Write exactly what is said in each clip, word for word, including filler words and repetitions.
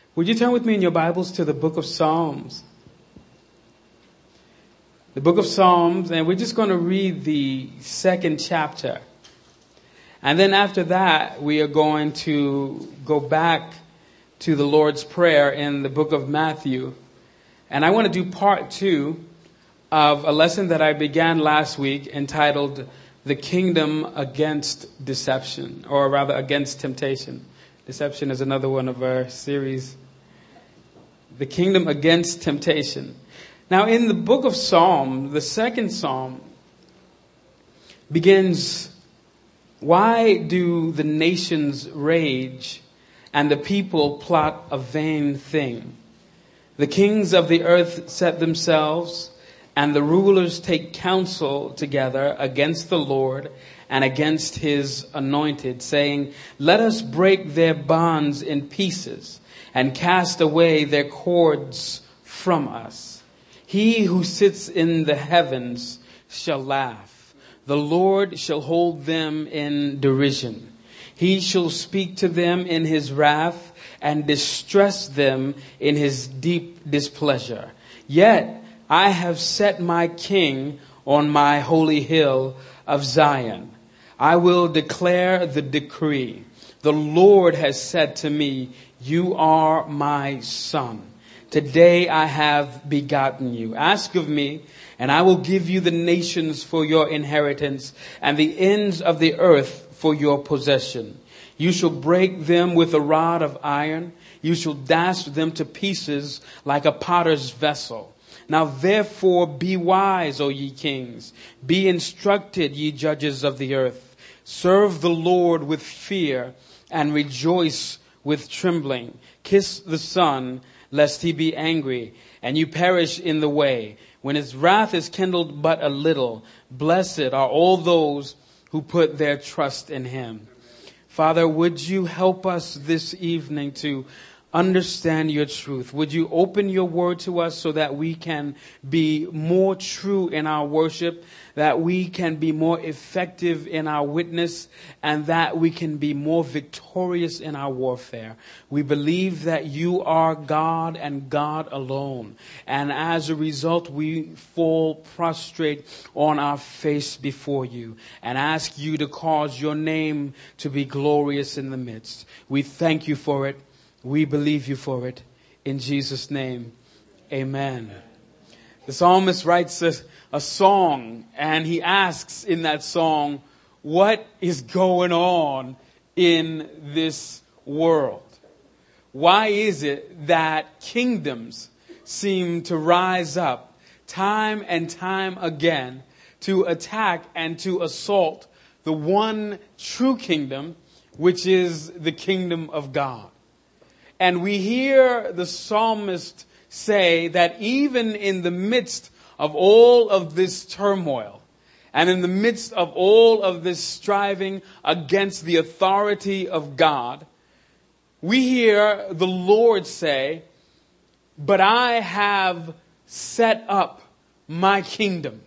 Would you turn with me in your Bibles to the book of Psalms? The book of Psalms, and we're just going to read the second chapter. And then after that, we are going to go back to the Lord's Prayer in the book of Matthew. And I want to do part two of a lesson that I began last week entitled The Kingdom Against Deception, or rather Against Temptation. Deception is another one of our series. The Kingdom Against Temptation. Now in the book of Psalm, the second Psalm begins, why do the nations rage and the people plot a vain thing? The kings of the earth set themselves, and the rulers take counsel together against the Lord and against his anointed, saying, let us break their bonds in pieces and cast away their cords from us. He who sits in the heavens shall laugh. The Lord shall hold them in derision. He shall speak to them in his wrath and distress them in his deep displeasure. Yet I have set my king on my holy hill of Zion. I will declare the decree. The Lord has said to me, you are my son. Today I have begotten you. Ask of me, and I will give you the nations for your inheritance and the ends of the earth for your possession. You shall break them with a rod of iron. You shall dash them to pieces like a potter's vessel. Now therefore be wise, O ye kings. Be instructed, ye judges of the earth. Serve the Lord with fear and rejoice with trembling. Kiss the Son, lest he be angry, and you perish in the way, when his wrath is kindled but a little. Blessed are all those who put their trust in him. Father, would you help us this evening to understand your truth? Would you open your word to us so that we can be more true in our worship, that we can be more effective in our witness, and that we can be more victorious in our warfare? We believe that you are God and God alone. And as a result, we fall prostrate on our face before you and ask you to cause your name to be glorious in the midst. We thank you for it. We believe you for it. In Jesus' name, amen. The psalmist writes a, a song, and he asks in that song, what is going on in this world? Why is it that kingdoms seem to rise up time and time again to attack and to assault the one true kingdom, which is the kingdom of God? And we hear the psalmist say that even in the midst of all of this turmoil and in the midst of all of this striving against the authority of God, we hear the Lord say, but I have set up my kingdom.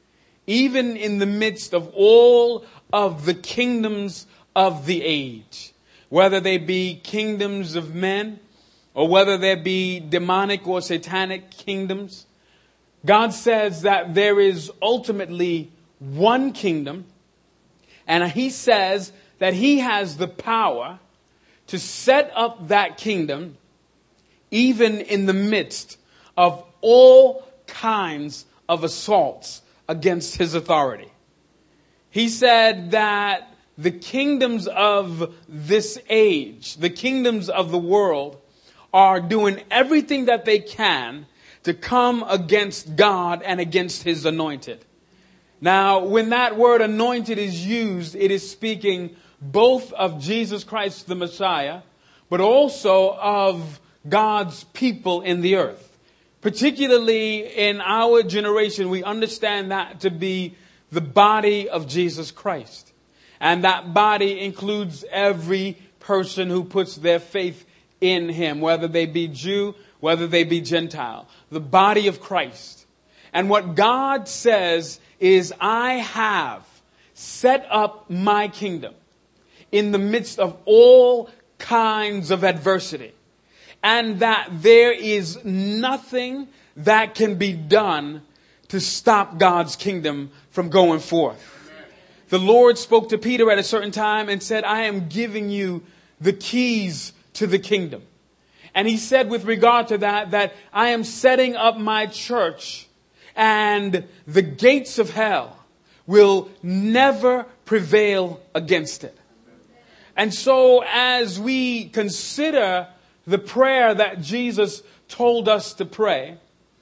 Even in the midst of all of the kingdoms of the age. Whether they be kingdoms of men or whether there be demonic or satanic kingdoms, God says that there is ultimately one kingdom, and he says that he has the power to set up that kingdom even in the midst of all kinds of assaults against his authority. He said that the kingdoms of this age, the kingdoms of the world, are doing everything that they can to come against God and against his anointed. Now, when that word anointed is used, it is speaking both of Jesus Christ the Messiah, but also of God's people in the earth. Particularly in our generation, we understand that to be the body of Jesus Christ. And that body includes every person who puts their faith in him, whether they be Jew, whether they be Gentile. The body of Christ. And what God says is, I have set up my kingdom in the midst of all kinds of adversity. and that there is nothing that can be done to stop God's kingdom from going forth. The Lord spoke to Peter at a certain time and said, I am giving you the keys to the kingdom. And he said with regard to that, that I am setting up my church and the gates of hell will never prevail against it. And so as we consider the prayer that Jesus told us to pray,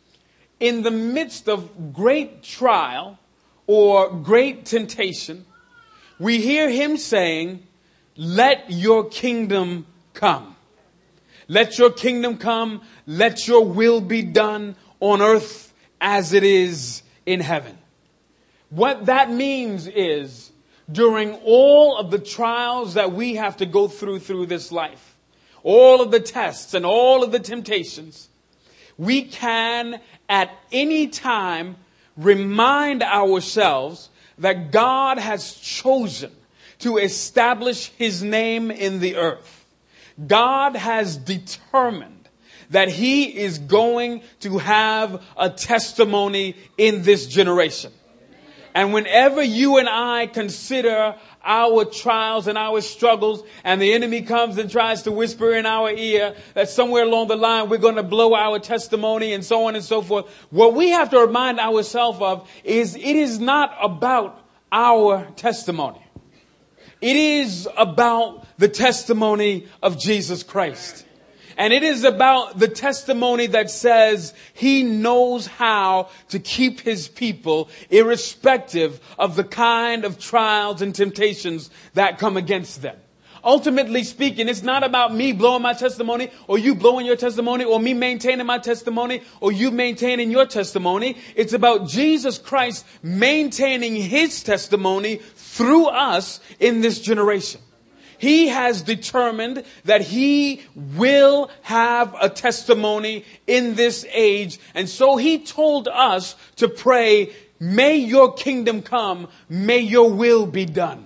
in the midst of great trial or great temptation, we hear him saying, let your kingdom come. Let your kingdom come. Let your will be done on earth as it is in heaven. What that means is, during all of the trials that we have to go through through this life, all of the tests and all of the temptations, we can at any time remind ourselves that God has chosen to establish his name in the earth. God has determined that he is going to have a testimony in this generation. And whenever you and I consider our trials and our struggles, and the enemy comes and tries to whisper in our ear that somewhere along the line we're going to blow our testimony and so on and so forth, what we have to remind ourselves of is it is not about our testimony. It is about the testimony of Jesus Christ. And it is about the testimony that says he knows how to keep his people irrespective of the kind of trials and temptations that come against them. Ultimately speaking, it's not about me blowing my testimony or you blowing your testimony or me maintaining my testimony or you maintaining your testimony. It's about Jesus Christ maintaining his testimony through us in this generation. He has determined that he will have a testimony in this age. And so he told us to pray, may your kingdom come, may your will be done.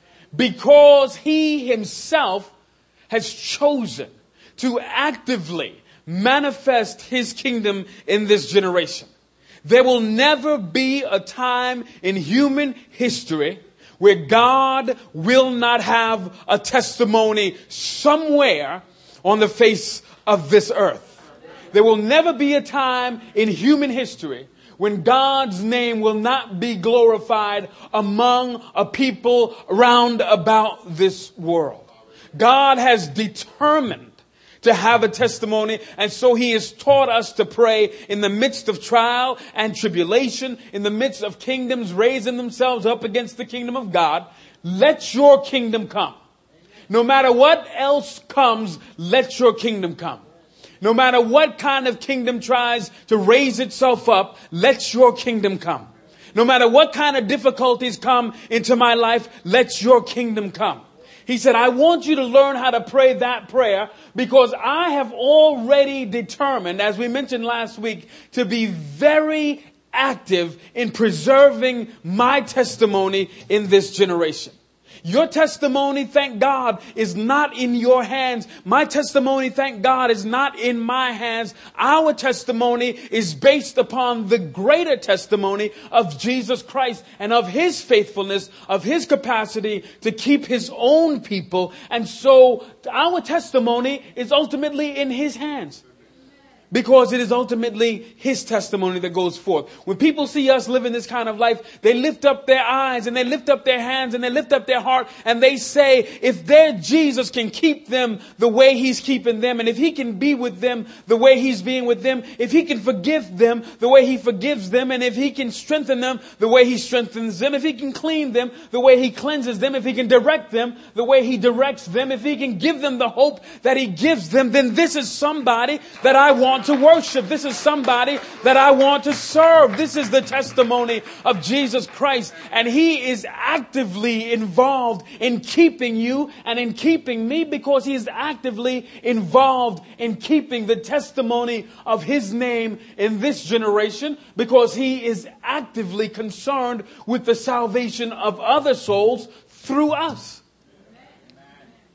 Because he himself has chosen to actively manifest his kingdom in this generation. There will never be a time in human history where God will not have a testimony somewhere on the face of this earth. There will never be a time in human history when God's name will not be glorified among a people round about this world. God has determined to have a testimony, and so he has taught us to pray in the midst of trial and tribulation, in the midst of kingdoms raising themselves up against the kingdom of God. Let your kingdom come. No matter what else comes, let your kingdom come. No matter what kind of kingdom tries to raise itself up, let your kingdom come. No matter what kind of difficulties come into my life, let your kingdom come. He said, I want you to learn how to pray that prayer because I have already determined, as we mentioned last week, to be very active in preserving my testimony in this generation. Your testimony, thank God, is not in your hands. My testimony, thank God, is not in my hands. Our testimony is based upon the greater testimony of Jesus Christ and of his faithfulness, of his capacity to keep his own people. And so our testimony is ultimately in his hands. Because it is ultimately his testimony that goes forth. When people see us living this kind of life, they lift up their eyes and they lift up their hands and they lift up their heart and they say, if their Jesus can keep them the way he's keeping them, and if he can be with them the way he's being with them, if he can forgive them the way he forgives them, and if he can strengthen them the way he strengthens them, if he can clean them the way he cleanses them, if he can direct them the way he directs them, if he can give them the hope that he gives them, then this is somebody that I want to worship. This is somebody that I want to serve. This is the testimony of Jesus Christ. And he is actively involved in keeping you and in keeping me because he is actively involved in keeping the testimony of his name in this generation because he is actively concerned with the salvation of other souls through us.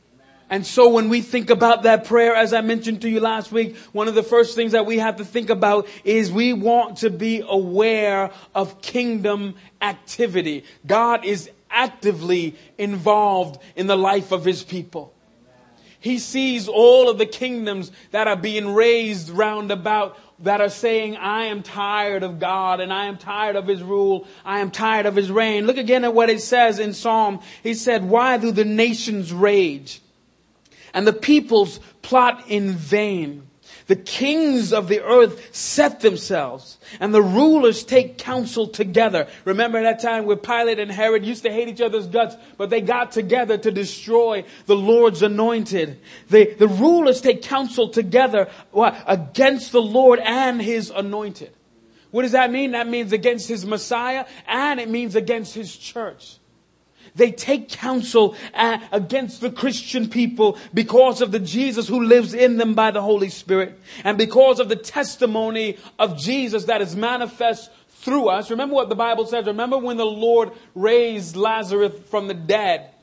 And so when we think about that prayer, as I mentioned to you last week, one of the first things that we have to think about is we want to be aware of kingdom activity. God is actively involved in the life of his people. He sees all of the kingdoms that are being raised round about, that are saying, I am tired of God and I am tired of his rule. I am tired of his reign. Look again at what it says in Psalm. He said, why do the nations rage and the peoples plot in vain? The kings of the earth set themselves and the rulers take counsel together. Remember that time where Pilate and Herod used to hate each other's guts, but they got together to destroy the Lord's anointed. The, the rulers take counsel together what, against the Lord and his anointed. What does that mean? That means against his Messiah, and it means against his church. They take counsel uh, against the Christian people because of the Jesus who lives in them by the Holy Spirit, and because of the testimony of Jesus that is manifest through us. Remember what the Bible says. Remember when the Lord raised Lazarus from the dead.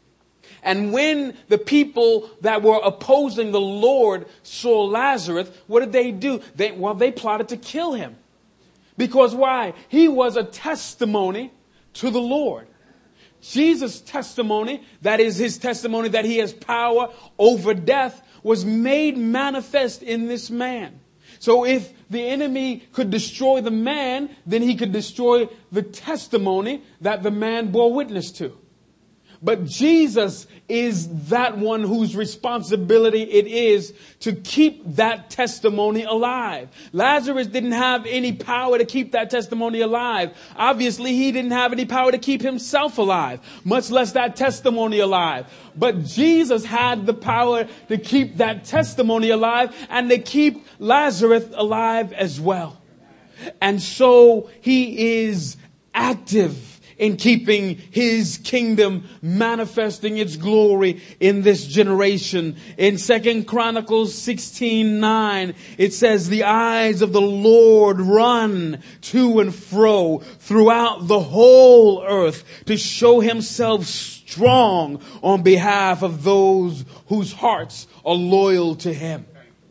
And when the people that were opposing the Lord saw Lazarus, what did they do? They, well, they plotted to kill him. Because why? He was a testimony to the Lord. Jesus' testimony, that is his testimony that he has power over death, was made manifest in this man. So if the enemy could destroy the man, then he could destroy the testimony that the man bore witness to. But Jesus is that one whose responsibility it is to keep that testimony alive. Lazarus didn't have any power to keep that testimony alive. Obviously, he didn't have any power to keep himself alive, much less that testimony alive. But Jesus had the power to keep that testimony alive and to keep Lazarus alive as well. And so he is active in keeping his kingdom manifesting its glory in this generation. In Second Chronicles sixteen nine, it says, the eyes of the Lord run to and fro throughout the whole earth to show himself strong on behalf of those whose hearts are loyal to him.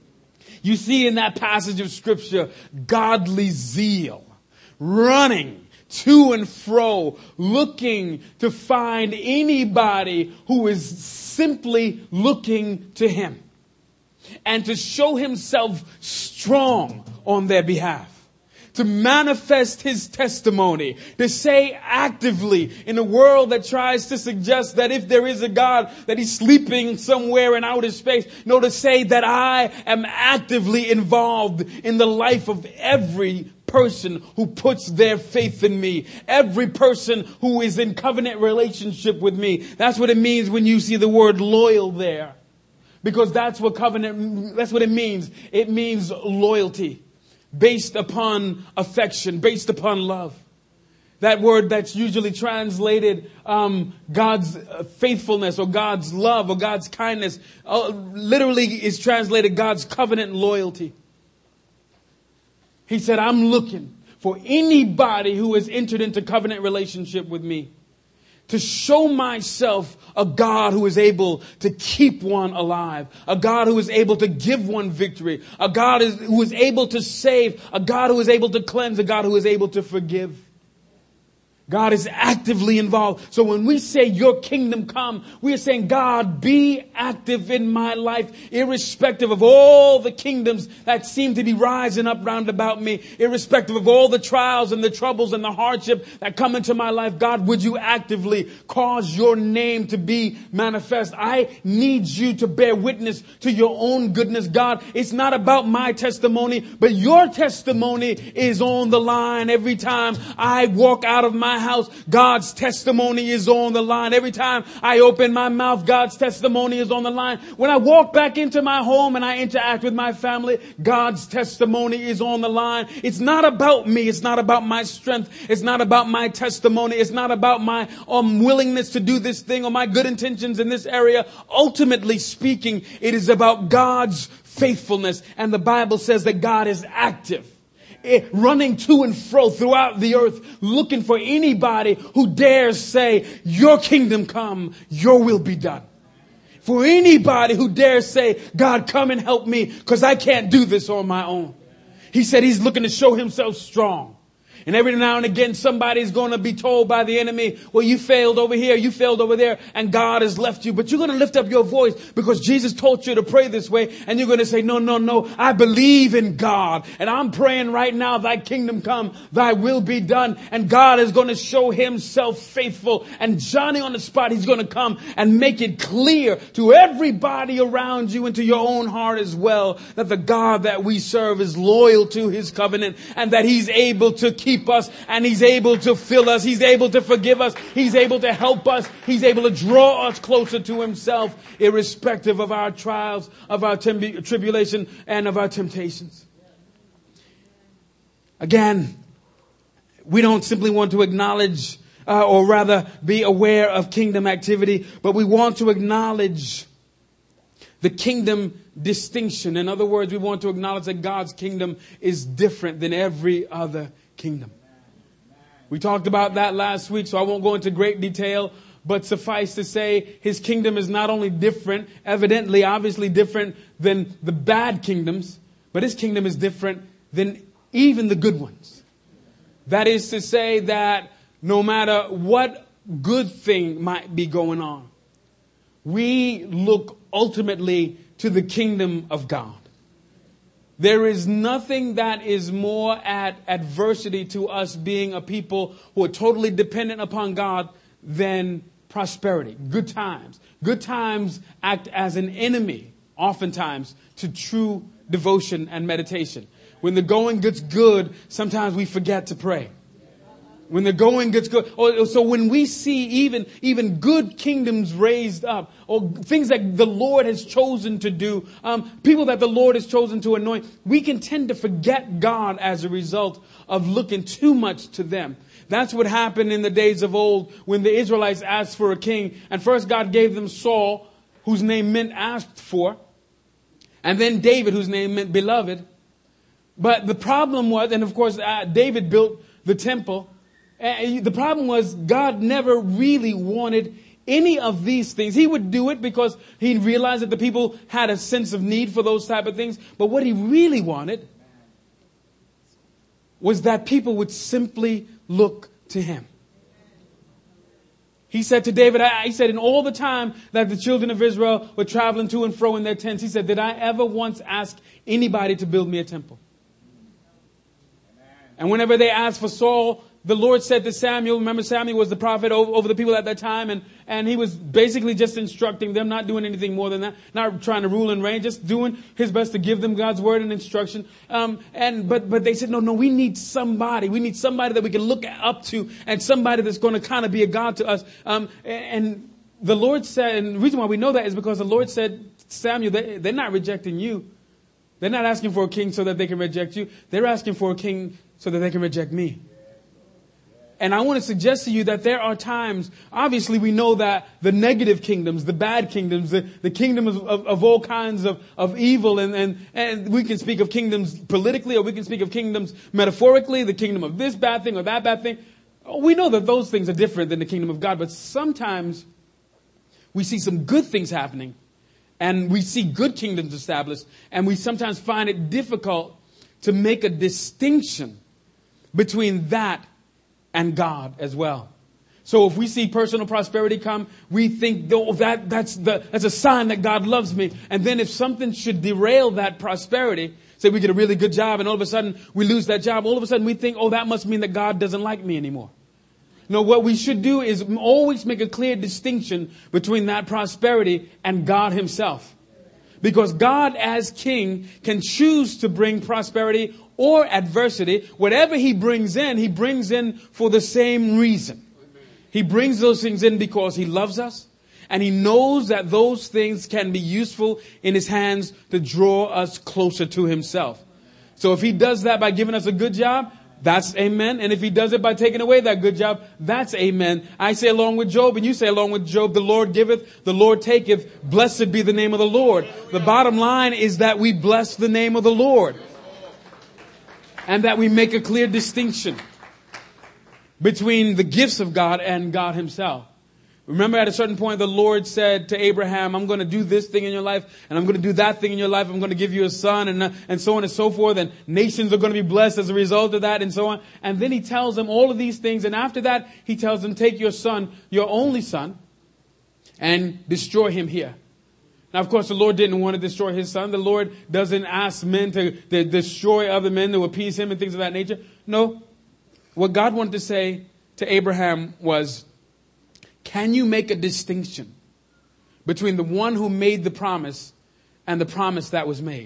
You see in that passage of scripture, godly zeal, running to and fro, looking to find anybody who is simply looking to him and to show himself strong on their behalf, to manifest his testimony, to say actively in a world that tries to suggest that if there is a God, that he's sleeping somewhere in outer space. No, to say that I am actively involved in the life of every person who puts their faith in me, every person who is in covenant relationship with me. That's what it means when you see the word loyal there. Because that's what covenant, that's what it means. It means loyalty based upon affection, based upon love. That word that's usually translated um, God's faithfulness or God's love or God's kindness uh, literally is translated God's covenant loyalty. He said, I'm looking for anybody who has entered into covenant relationship with me to show myself a God who is able to keep one alive, a God who is able to give one victory, a God who is able to save, a God who is able to cleanse, a God who is able to forgive. God is actively involved. So when we say your kingdom come, we are saying, God, be active in my life, irrespective of all the kingdoms that seem to be rising up round about me, irrespective of all the trials and the troubles and the hardship that come into my life. God, would you actively cause your name to be manifest? I need you to bear witness to your own goodness. God, it's not about my testimony, but your testimony is on the line every time I walk out of my house. God's testimony is on the line. Every time I open my mouth, God's testimony is on the line. When I walk back into my home and I interact with my family, God's testimony is on the line. It's not about me. It's not about my strength. It's not about my testimony. It's not about my um, willingness to do this thing or my good intentions in this area. Ultimately speaking, it is about God's faithfulness. And the Bible says that God is active, running to and fro throughout the earth, looking for anybody who dares say, your kingdom come, your will be done. for anybody who dares say, God, come and help me because I can't do this on my own. He said he's looking to show himself strong. And every now and again, somebody's going to be told by the enemy, well, you failed over here, you failed over there, and God has left you. But you're going to lift up your voice because Jesus taught you to pray this way. And you're going to say, no, no, no, I believe in God. And I'm praying right now, thy kingdom come, thy will be done. And God is going to show himself faithful. And Johnny on the spot, he's going to come and make it clear to everybody around you and to your own heart as well that the God that we serve is loyal to his covenant and that he's able to keep Keep us and he's able to fill us. He's able to forgive us. He's able to help us. He's able to draw us closer to himself, irrespective of our trials, of our temb- tribulation, and of our temptations. Again, we don't simply want to acknowledge uh, or rather be aware of kingdom activity, but we want to acknowledge the kingdom distinction. In other words, we want to acknowledge that God's kingdom is different than every other kingdom. We talked about that last week, so I won't go into great detail, but suffice to say, his kingdom is not only different, evidently, obviously different than the bad kingdoms, but his kingdom is different than even the good ones. That is to say that no matter what good thing might be going on, we look ultimately to the kingdom of God. There is nothing that is more at adversity to us being a people who are totally dependent upon God than prosperity, good times. Good times act as an enemy, oftentimes, to true devotion and meditation. When the going gets good, sometimes we forget to pray. When the going gets good. So when we see even, even good kingdoms raised up, or things that the Lord has chosen to do, um, people that the Lord has chosen to anoint, we can tend to forget God as a result of looking too much to them. That's what happened in the days of old when the Israelites asked for a king. And first God gave them Saul, whose name meant asked for. And then David, whose name meant beloved. But the problem was, and of course uh, David built the temple. And the problem was God never really wanted any of these things. He would do it because he realized that the people had a sense of need for those type of things. But what he really wanted was that people would simply look to him. He said to David, I, he said, in all the time that the children of Israel were traveling to and fro in their tents, he said, did I ever once ask anybody to build me a temple? And whenever they asked for Saul, the Lord said to Samuel, remember Samuel was the prophet over, over the people at that time, and, and he was basically just instructing them, not doing anything more than that, not trying to rule and reign, just doing his best to give them God's word and instruction. Um, and but but they said, no, no, we need somebody. We need somebody that we can look up to, and somebody that's going to kind of be a God to us. Um, and the Lord said, and the reason why we know that is because the Lord said, Samuel, they, they're not rejecting you. They're not asking for a king so that they can reject you. They're asking for a king so that they can reject me. And I want to suggest to you that there are times, obviously we know that the negative kingdoms, the bad kingdoms, the, the kingdom of, of, of all kinds of, of evil, and, and, and we can speak of kingdoms politically, or we can speak of kingdoms metaphorically, the kingdom of this bad thing or that bad thing. We know that those things are different than the kingdom of God, but sometimes we see some good things happening, and we see good kingdoms established, and we sometimes find it difficult to make a distinction between that and God as well. So if we see personal prosperity come, we think, oh, that, that's the, that's a sign that God loves me. And then if something should derail that prosperity, say we get a really good job and all of a sudden we lose that job, all of a sudden we think, oh, that must mean that God doesn't like me anymore. No, what we should do is always make a clear distinction between that prosperity and God himself. Because God as king can choose to bring prosperity or adversity. Whatever he brings in, he brings in for the same reason. He brings those things in because he loves us. And he knows that those things can be useful in his hands to draw us closer to himself. So if he does that by giving us a good job, that's amen. And if he does it by taking away that good job, that's amen. I say along with Job, and you say along with Job, the Lord giveth, the Lord taketh. Blessed be the name of the Lord. The bottom line is that we bless the name of the Lord. And that we make a clear distinction between the gifts of God and God himself. Remember, at a certain point, the Lord said to Abraham, I'm going to do this thing in your life, and I'm going to do that thing in your life. I'm going to give you a son, and, uh, and so on and so forth. And nations are going to be blessed as a result of that, and so on. And then he tells them all of these things. And after that, he tells them, take your son, your only son, and destroy him here. Now, of course, the Lord didn't want to destroy his son. The Lord doesn't ask men to, to destroy other men to appease him and things of that nature. No. What God wanted to say to Abraham was, can you make a distinction between the one who made the promise and the promise that was made?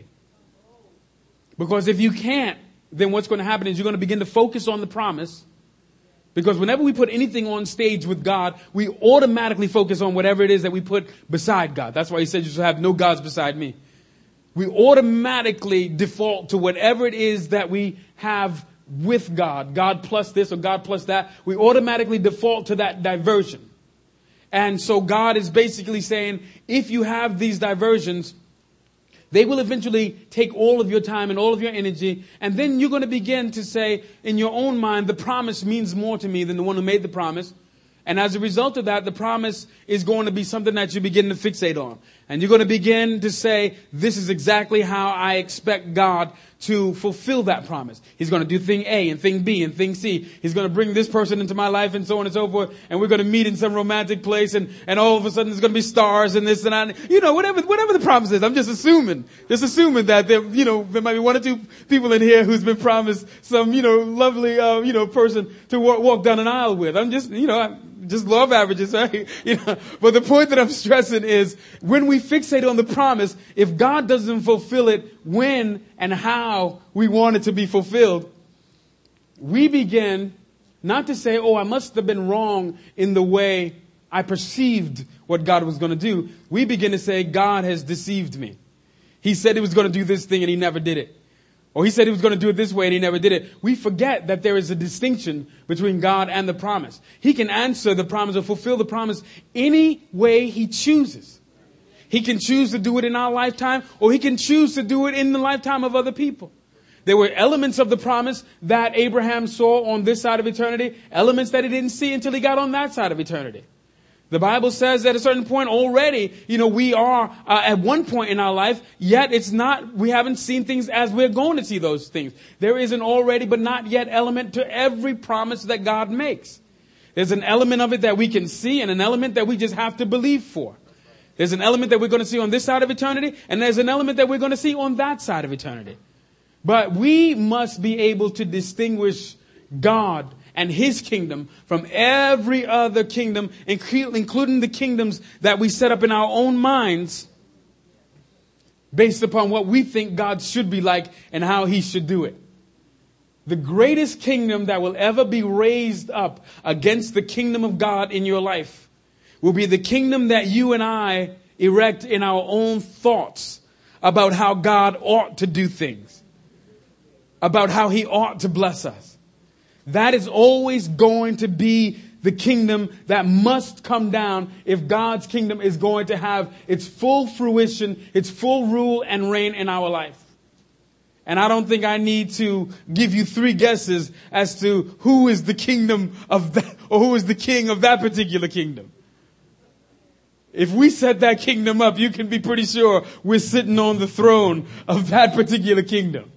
Because if you can't, then what's going to happen is you're going to begin to focus on the promise. Because whenever we put anything on stage with God, we automatically focus on whatever it is that we put beside God. That's why he said you should have no gods beside me. We automatically default to whatever it is that we have with God. God plus this or God plus that. We automatically default to that diversion. And so God is basically saying, if you have these diversions, they will eventually take all of your time and all of your energy. And then you're going to begin to say in your own mind, the promise means more to me than the one who made the promise. And as a result of that, the promise is going to be something that you begin to fixate on. And you're going to begin to say, this is exactly how I expect God to fulfill that promise. He's going to do thing A and thing B and thing C. He's going to bring this person into my life and so on and so forth. And we're going to meet in some romantic place. And, and all of a sudden there's going to be stars and this and that. You know, whatever, whatever the promise is. I'm just assuming, just assuming that there, you know, there might be one or two people in here who's been promised some, you know, lovely, uh, you know, person to walk, walk down an aisle with. I'm just, you know, I'm, just law of averages, right? You know, but the point that I'm stressing is when we fixate on the promise, if God doesn't fulfill it when and how we want it to be fulfilled, we begin not to say, oh, I must have been wrong in the way I perceived what God was going to do. We begin to say, God has deceived me. He said he was going to do this thing and he never did it. Or he said he was going to do it this way and he never did it. We forget that there is a distinction between God and the promise. He can answer the promise or fulfill the promise any way he chooses. He can choose to do it in our lifetime, or he can choose to do it in the lifetime of other people. There were elements of the promise that Abraham saw on this side of eternity, elements that he didn't see until he got on that side of eternity. The Bible says at a certain point already, you know, we are uh, at one point in our life, yet it's not, we haven't seen things as we're going to see those things. There is an already but not yet element to every promise that God makes. There's an element of it that we can see and an element that we just have to believe for. There's an element that we're going to see on this side of eternity, and there's an element that we're going to see on that side of eternity. But we must be able to distinguish God and his kingdom from every other kingdom, including the kingdoms that we set up in our own minds based upon what we think God should be like and how he should do it. The greatest kingdom that will ever be raised up against the kingdom of God in your life will be the kingdom that you and I erect in our own thoughts about how God ought to do things, about how he ought to bless us. That is always going to be the kingdom that must come down if God's kingdom is going to have its full fruition, its full rule and reign in our life. And I don't think I need to give you three guesses as to who is the kingdom of that, or who is the king of that particular kingdom. If we set that kingdom up, you can be pretty sure we're sitting on the throne of that particular kingdom.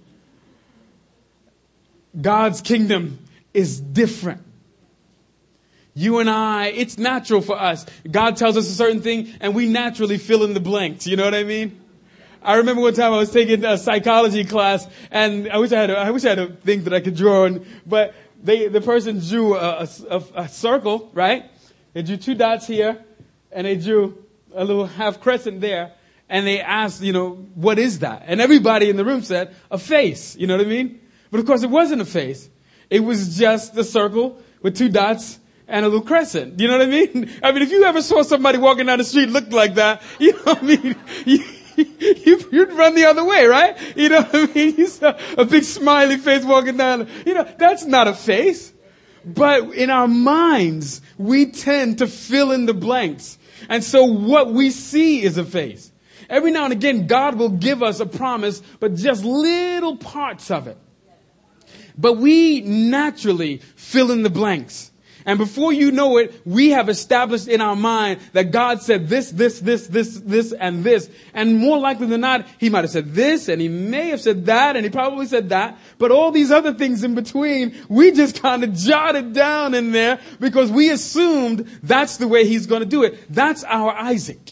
God's kingdom is different. You and I, it's natural for us. God tells us a certain thing and we naturally fill in the blanks. You know what I mean? I remember one time I was taking a psychology class and I wish I had a, I wish I had a thing that I could draw on, but they, the person drew a, a, a circle, right? They drew two dots here and they drew a little half crescent there. And they asked, you know, what is that? And everybody in the room said, a face. You know what I mean? But of course it wasn't a face. It was just a circle with two dots and a little crescent. You know what I mean? I mean, if you ever saw somebody walking down the street look like that, you know what I mean? You, you, you'd run the other way, right? You know what I mean? You saw a big smiley face walking down. You know, that's not a face. But in our minds, we tend to fill in the blanks. And so what we see is a face. Every now and again, God will give us a promise, but just little parts of it. But we naturally fill in the blanks. And before you know it, we have established in our mind that God said this, this, this, this, this, and this. And more likely than not, he might have said this, and he may have said that, and he probably said that. But all these other things in between, we just kind of jotted down in there because we assumed that's the way he's going to do it. That's our Isaac.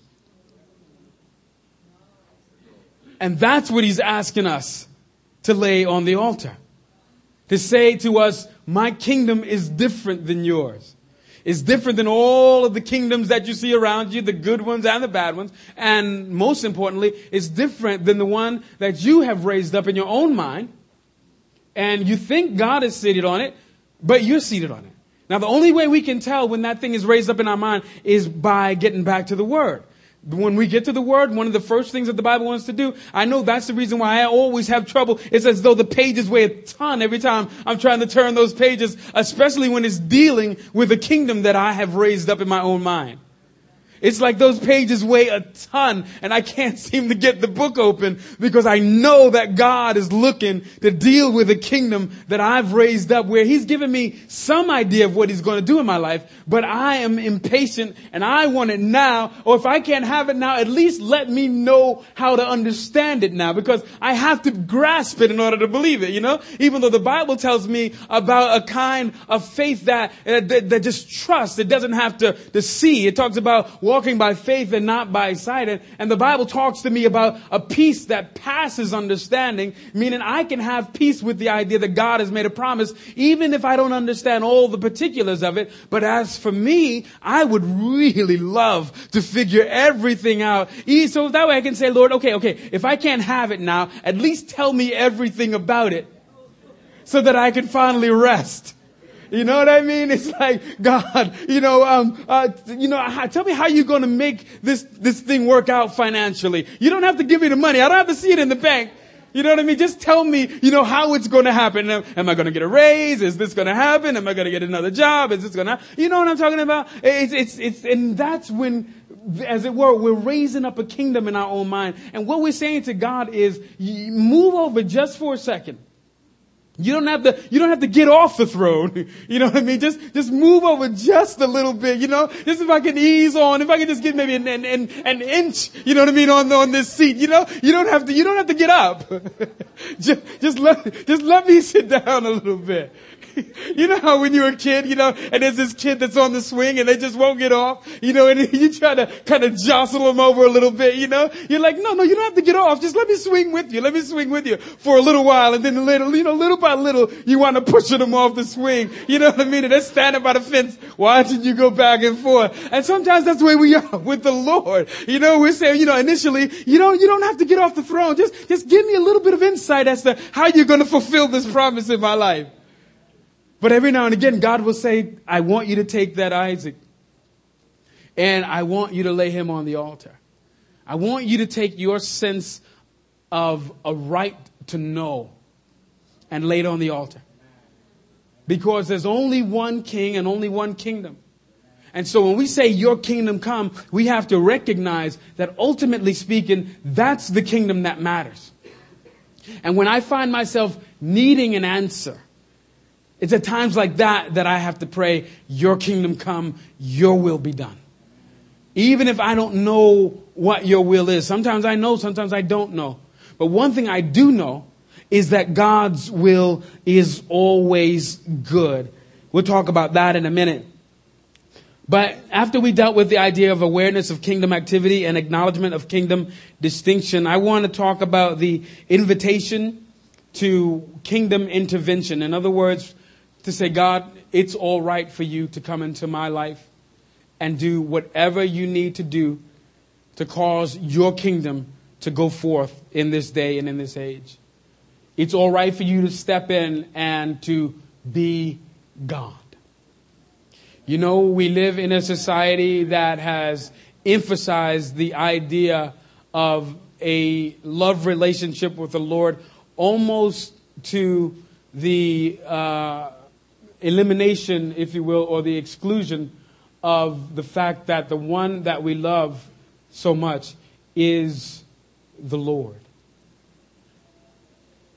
And that's what he's asking us to lay on the altar. To say to us, my kingdom is different than yours. It's different than all of the kingdoms that you see around you, the good ones and the bad ones. And most importantly, it's different than the one that you have raised up in your own mind. And you think God is seated on it, but you're seated on it. Now, the only way we can tell when that thing is raised up in our mind is by getting back to the Word. When we get to the Word, one of the first things that the Bible wants to do, I know that's the reason why I always have trouble. It's as though the pages weigh a ton every time I'm trying to turn those pages, especially when it's dealing with a kingdom that I have raised up in my own mind. It's like those pages weigh a ton and I can't seem to get the book open because I know that God is looking to deal with a kingdom that I've raised up where he's given me some idea of what he's going to do in my life, but I am impatient and I want it now. Or if I can't have it now, at least let me know how to understand it now because I have to grasp it in order to believe it, you know, even though the Bible tells me about a kind of faith that, uh, that, that just trusts. It doesn't have to, to see. It talks about walking by faith and not by sight. And, and the Bible talks to me about a peace that passes understanding, meaning I can have peace with the idea that God has made a promise, even if I don't understand all the particulars of it. But as for me, I would really love to figure everything out. So that way I can say, Lord, okay, okay, if I can't have it now, at least tell me everything about it so that I can finally rest. You know what I mean? It's like, God, you know, um, uh, you know, tell me how you're going to make this, this thing work out financially. You don't have to give me the money. I don't have to see it in the bank. You know what I mean? Just tell me, you know, how it's going to happen. Am I going to get a raise? Is this going to happen? Am I going to get another job? Is this going to, you know what I'm talking about? It's, it's, it's, and that's when, as it were, we're raising up a kingdom in our own mind. And what we're saying to God is, move over just for a second. You don't have to, you don't have to get off the throne. You know what I mean? Just, just move over just a little bit, you know? Just if I can ease on, if I can just get maybe an, an, an, an inch, you know what I mean, on, on this seat, you know? You don't have to, you don't have to get up. just, just let, just let me sit down a little bit. You know how when you're a kid, you know, and there's this kid that's on the swing and they just won't get off, you know, and you try to kind of jostle them over a little bit, you know? You're like, no, no, you don't have to get off. Just let me swing with you. Let me swing with you for a little while. And then little, you know, little by little, you want to push them off the swing. You know what I mean? And they're standing by the fence watching you go back and forth. And sometimes that's the way we are with the Lord. You know, we're saying, you know, initially, you don't, you don't have to get off the throne. Just, just give me a little bit of insight as to how you're going to fulfill this promise in my life. But every now and again, God will say, I want you to take that Isaac and I want you to lay him on the altar. I want you to take your sense of a right to know and lay it on the altar. Because there's only one king and only one kingdom. And so when we say your kingdom come, we have to recognize that ultimately speaking, that's the kingdom that matters. And when I find myself needing an answer, it's at times like that that I have to pray, your kingdom come, your will be done. Even if I don't know what your will is. Sometimes I know, sometimes I don't know. But one thing I do know is that God's will is always good. We'll talk about that in a minute. But after we dealt with the idea of awareness of kingdom activity and acknowledgement of kingdom distinction, I want to talk about the invitation to kingdom intervention. In other words, to say, God, it's all right for you to come into my life and do whatever you need to do to cause your kingdom to go forth in this day and in this age. It's all right for you to step in and to be God. You know, we live in a society that has emphasized the idea of a love relationship with the Lord almost to the uh, elimination, if you will, or the exclusion of the fact that the one that we love so much is the Lord.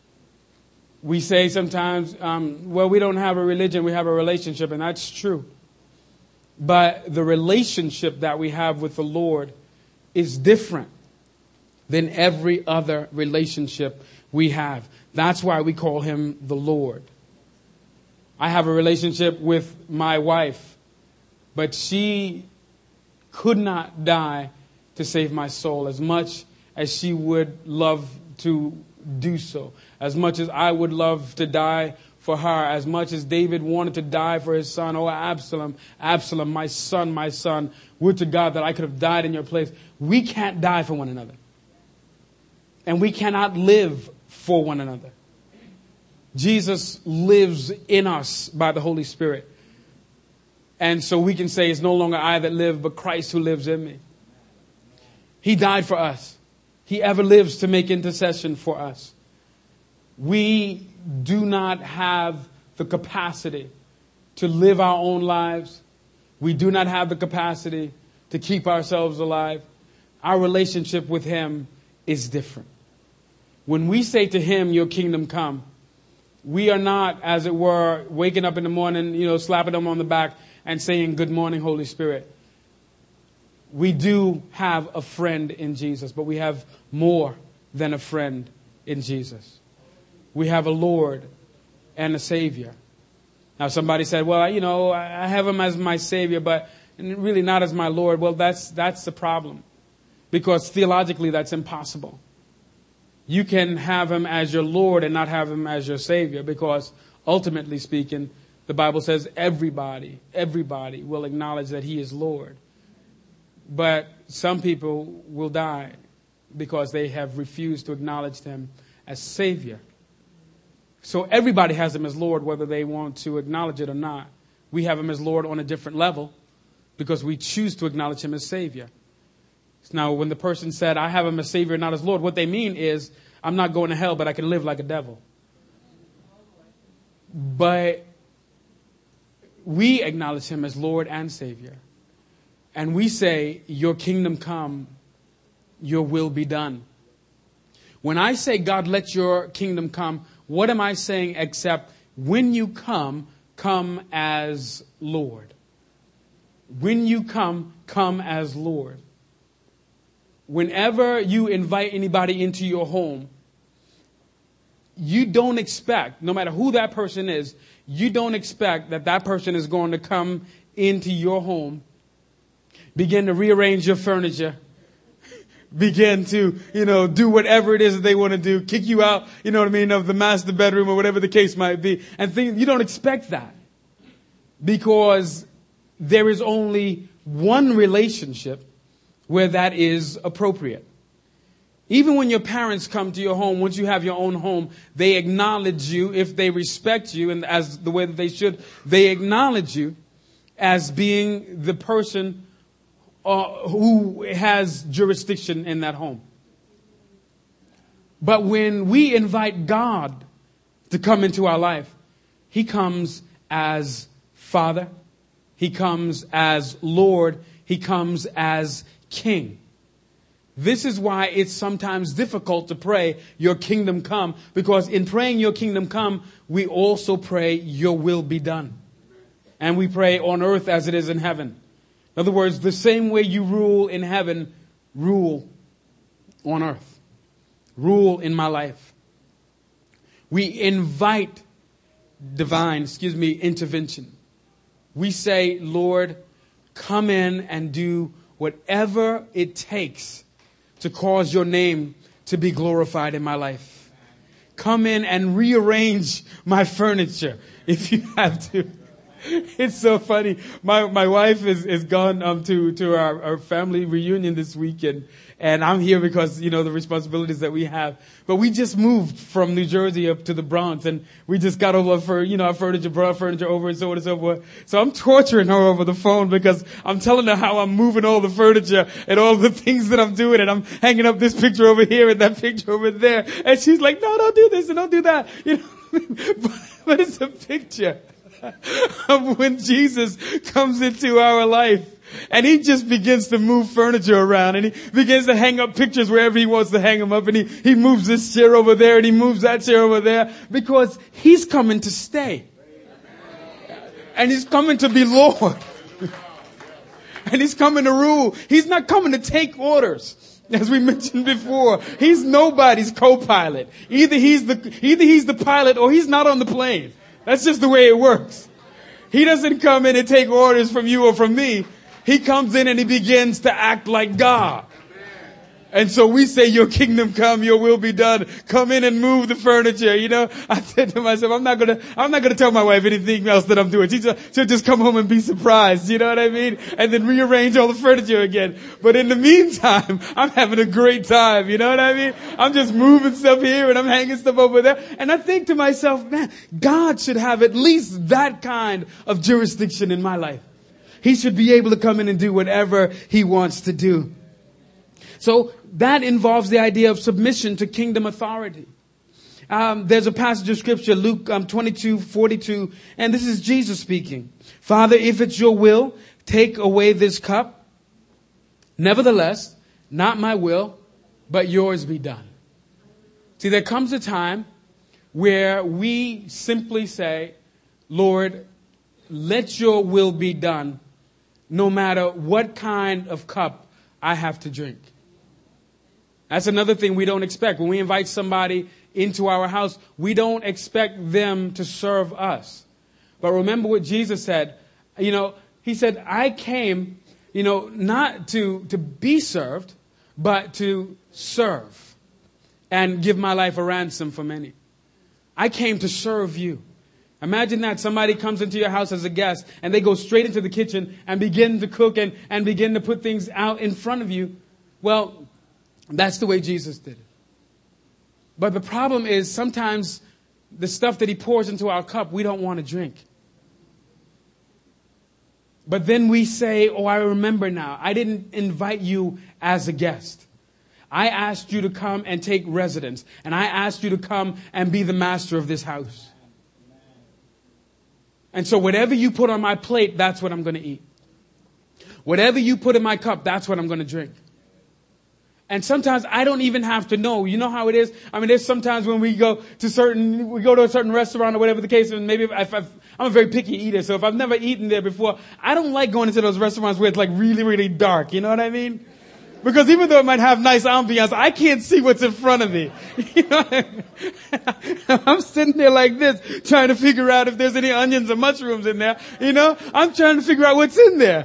We say sometimes, um, well, we don't have a religion, we have a relationship, and that's true. But the relationship that we have with the Lord is different than every other relationship we have. That's why we call him the Lord. I have a relationship with my wife, but she could not die to save my soul as much as she would love to do so. As much as I would love to die for her, as much as David wanted to die for his son. Oh, Absalom, Absalom, my son, my son, would to God that I could have died in your place. We can't die for one another. And we cannot live for one another. Jesus lives in us by the Holy Spirit. And so we can say it's no longer I that live, but Christ who lives in me. He died for us. He ever lives to make intercession for us. We do not have the capacity to live our own lives. We do not have the capacity to keep ourselves alive. Our relationship with him is different. When we say to him, your kingdom come, we are not, as it were, waking up in the morning, you know, slapping him on the back and saying, good morning, Holy Spirit. We do have a friend in Jesus, but we have more than a friend in Jesus. We have a Lord and a Savior. Now, somebody said, well, you know, I have him as my Savior, but really not as my Lord. Well, that's that's the problem, because theologically that's impossible. You can have him as your Lord and not have him as your Savior, because ultimately speaking, the Bible says everybody, everybody will acknowledge that he is Lord. But some people will die because they have refused to acknowledge him as Savior. So everybody has him as Lord, whether they want to acknowledge it or not. We have him as Lord on a different level because we choose to acknowledge him as Savior. Now, when the person said, I have him as Savior, not as Lord, what they mean is, I'm not going to hell, but I can live like a devil. But we acknowledge him as Lord and Savior. And we say, your kingdom come, your will be done. When I say, God, let your kingdom come, what am I saying except when you come, come as Lord? When you come, come as Lord. Whenever you invite anybody into your home, you don't expect, no matter who that person is, you don't expect that that person is going to come into your home, begin to rearrange your furniture, begin to, you know, do whatever it is that they want to do, kick you out, you know what I mean, of the master bedroom or whatever the case might be. And think, you don't expect that, because there is only one relationship where that is appropriate. Even when your parents come to your home, once you have your own home, they acknowledge you, if they respect you, and as the way that they should, they acknowledge you as being the person uh, who has jurisdiction in that home. But when we invite God to come into our life, he comes as Father, he comes as Lord, he comes as King. This is why it's sometimes difficult to pray, your kingdom come, because in praying your kingdom come, we also pray your will be done. And we pray on earth as it is in heaven. In other words, the same way you rule in heaven, rule on earth. Rule in my life. We invite divine, excuse me, intervention. We say, Lord, come in and do whatever it takes to cause your name to be glorified in my life. Come in and rearrange my furniture if you have to. It's so funny. My my wife is is gone um to to our, our family reunion this weekend, and I'm here because, you know, the responsibilities that we have. But we just moved from New Jersey up to the Bronx, and we just got over for, you know, our furniture, brought furniture over, and so on and so forth. So I'm torturing her over the phone because I'm telling her how I'm moving all the furniture and all the things that I'm doing, and I'm hanging up this picture over here and that picture over there, and she's like, no, don't do this and don't do that, you know. but, but it's a picture of when Jesus comes into our life, and he just begins to move furniture around, and he begins to hang up pictures wherever he wants to hang them up, and he, he moves this chair over there and he moves that chair over there, because he's coming to stay. And he's coming to be Lord. And he's coming to rule. He's not coming to take orders. As we mentioned before, he's nobody's co-pilot. Either he's the, either he's the pilot or he's not on the plane. That's just the way it works. He doesn't come in and take orders from you or from me. He comes in and he begins to act like God. And so we say, your kingdom come, your will be done. Come in and move the furniture. You know, I said to myself, I'm not going to, I'm not going to tell my wife anything else that I'm doing. She just, she'll just come home and be surprised. You know what I mean? And then rearrange all the furniture again. But in the meantime, I'm having a great time. You know what I mean? I'm just moving stuff here and I'm hanging stuff over there. And I think to myself, man, God should have at least that kind of jurisdiction in my life. He should be able to come in and do whatever he wants to do. So that involves the idea of submission to kingdom authority. Um, there's a passage of scripture, Luke um, twenty-two forty-two, and this is Jesus speaking. Father, if it's your will, take away this cup. Nevertheless, not my will, but yours be done. See, there comes a time where we simply say, Lord, let your will be done, no matter what kind of cup I have to drink. That's another thing we don't expect. When we invite somebody into our house, we don't expect them to serve us. But remember what Jesus said. You know, he said, I came, you know, not to, to be served, but to serve and give my life a ransom for many. I came to serve you. Imagine that somebody comes into your house as a guest and they go straight into the kitchen and begin to cook and, and begin to put things out in front of you. Well, that's the way Jesus did it. But the problem is sometimes the stuff that he pours into our cup, we don't want to drink. But then we say, oh, I remember now. I didn't invite you as a guest. I asked you to come and take residence. And I asked you to come and be the master of this house. And so whatever you put on my plate, that's what I'm going to eat. Whatever you put in my cup, that's what I'm going to drink. And sometimes I don't even have to know. You know how it is? I mean, there's sometimes when we go to certain, we go to a certain restaurant or whatever the case, and maybe if I've, I'm a very picky eater, so if I've never eaten there before, I don't like going into those restaurants where it's like really, really dark. You know what I mean? Because even though it might have nice ambiance, I can't see what's in front of me. You know? I'm sitting there like this, trying to figure out if there's any onions or mushrooms in there. You know, I'm trying to figure out what's in there.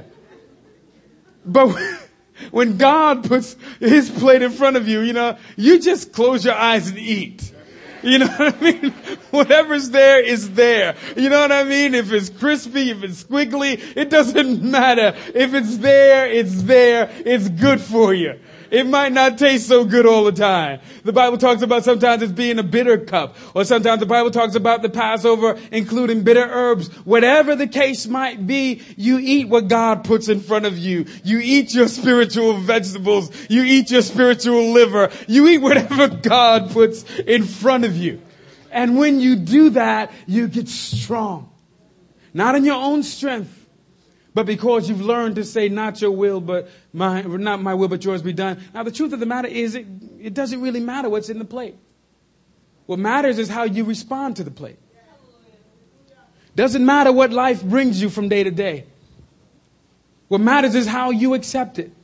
But when God puts his plate in front of you, you know, you just close your eyes and eat. You know what I mean? Whatever's there is there. You know what I mean? If it's crispy, if it's squiggly, it doesn't matter. If it's there, it's there. It's good for you. It might not taste so good all the time. The Bible talks about sometimes it's being a bitter cup. Or sometimes the Bible talks about the Passover including bitter herbs. Whatever the case might be, you eat what God puts in front of you. You eat your spiritual vegetables. You eat your spiritual liver. You eat whatever God puts in front of you. And when you do that, you get strong. Not in your own strength. But because you've learned to say, not your will, but my, not my will, but yours be done. Now, the truth of the matter is it, it doesn't really matter what's in the plate. What matters is how you respond to the plate. Doesn't matter what life brings you from day to day. What matters is how you accept it.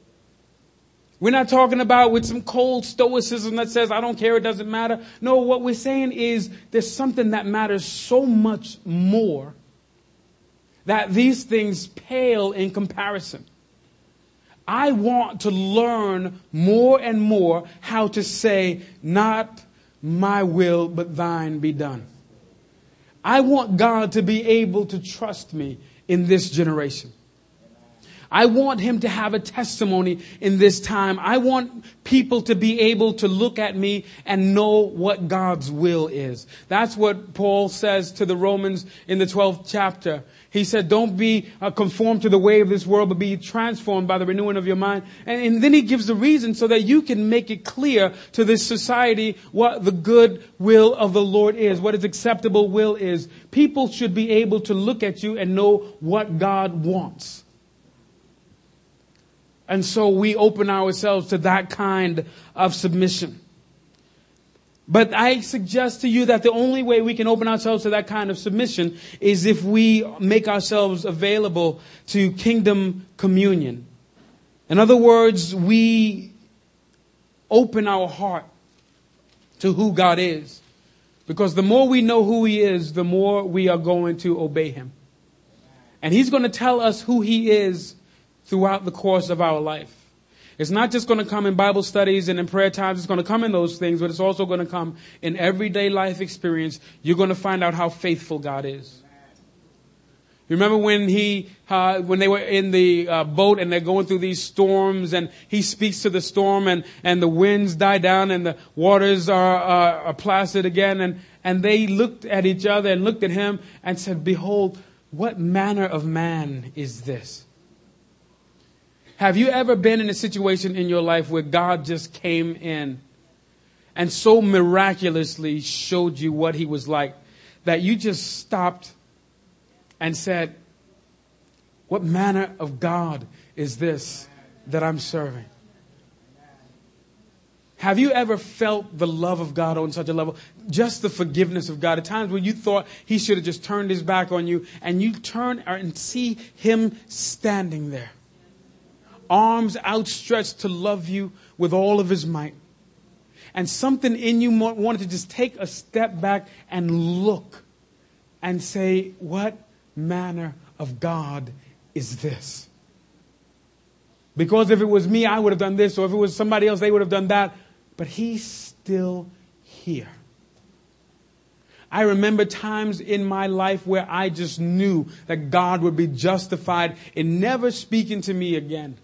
We're not talking about with some cold stoicism that says, I don't care, it doesn't matter. No, what we're saying is there's something that matters so much more that these things pale in comparison. I want to learn more and more how to say, not my will, but thine be done. I want God to be able to trust me in this generation. I want him to have a testimony in this time. I want people to be able to look at me and know what God's will is. That's what Paul says to the Romans in the twelfth chapter. He said, don't be uh, conformed to the way of this world, but be transformed by the renewing of your mind. And, and then he gives the reason so that you can make it clear to this society what the good will of the Lord is, what his acceptable will is. People should be able to look at you and know what God wants. And so we open ourselves to that kind of submission. But I suggest to you that the only way we can open ourselves to that kind of submission is if we make ourselves available to kingdom communion. In other words, we open our heart to who God is. Because the more we know who He is, the more we are going to obey Him. And He's going to tell us who He is throughout the course of our life. It's not just going to come in Bible studies and in prayer times. It's going to come in those things, but it's also going to come in everyday life experience. You're going to find out how faithful God is. You remember when he, uh, when they were in the uh, boat and they're going through these storms, and He speaks to the storm, and, and the winds die down and the waters are, are, are placid again. And, and they looked at each other and looked at Him and said, "Behold, what manner of man is this?" Have you ever been in a situation in your life where God just came in and so miraculously showed you what He was like that you just stopped and said, "What manner of God is this that I'm serving?" Have you ever felt the love of God on such a level? Just the forgiveness of God. At times when you thought He should have just turned His back on you, and you turn and see Him standing there, arms outstretched to love you with all of His might. And something in you wanted to just take a step back and look and say, "What manner of God is this?" Because if it was me, I would have done this. Or if it was somebody else, they would have done that. But He's still here. I remember times in my life where I just knew that God would be justified in never speaking to me again.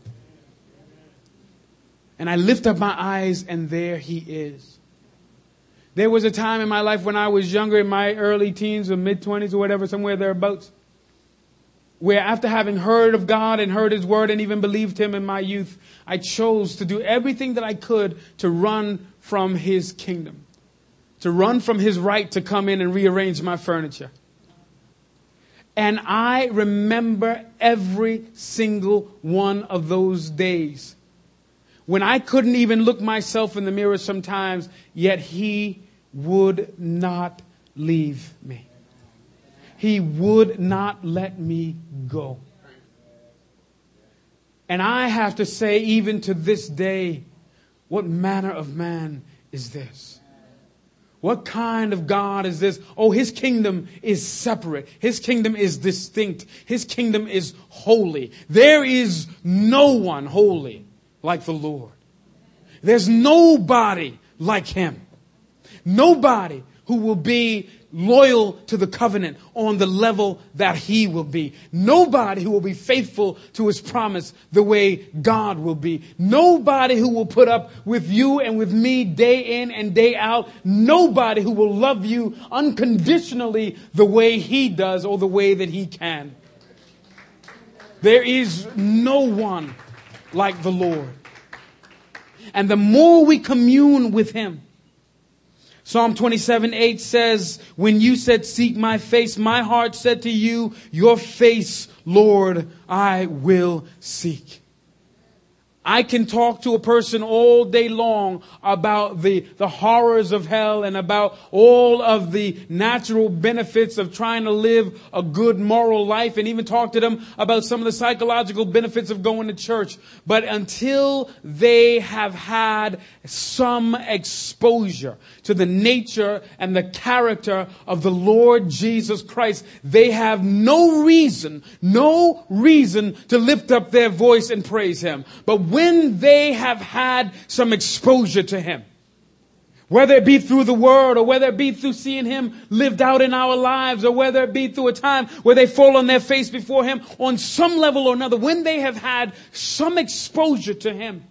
And I lift up my eyes, and there He is. There was a time in my life when I was younger, in my early teens or mid-twenties or whatever, somewhere thereabouts, where after having heard of God and heard His word and even believed Him in my youth, I chose to do everything that I could to run from His kingdom, to run from His right to come in and rearrange my furniture. And I remember every single one of those days when I couldn't even look myself in the mirror sometimes, yet He would not leave me. He would not let me go. And I have to say, even to this day, what manner of man is this? What kind of God is this? Oh, His kingdom is separate. His kingdom is distinct. His kingdom is holy. There is no one holy like the Lord. There's nobody like Him. Nobody who will be loyal to the covenant on the level that He will be. Nobody who will be faithful to His promise the way God will be. Nobody who will put up with you and with me day in and day out. Nobody who will love you unconditionally the way He does or the way that He can. There is no one like the Lord. And the more we commune with Him, Psalm twenty-seven eight says, "When you said, 'Seek my face,' my heart said to you, 'Your face, Lord, I will seek.'" I can talk to a person all day long about the, the horrors of hell and about all of the natural benefits of trying to live a good moral life, and even talk to them about some of the psychological benefits of going to church. But until they have had some exposure to the nature and the character of the Lord Jesus Christ, they have no reason, no reason to lift up their voice and praise Him. But when they have had some exposure to Him, whether it be through the Word or whether it be through seeing Him lived out in our lives, or whether it be through a time where they fall on their face before Him on some level or another, when they have had some exposure to Him,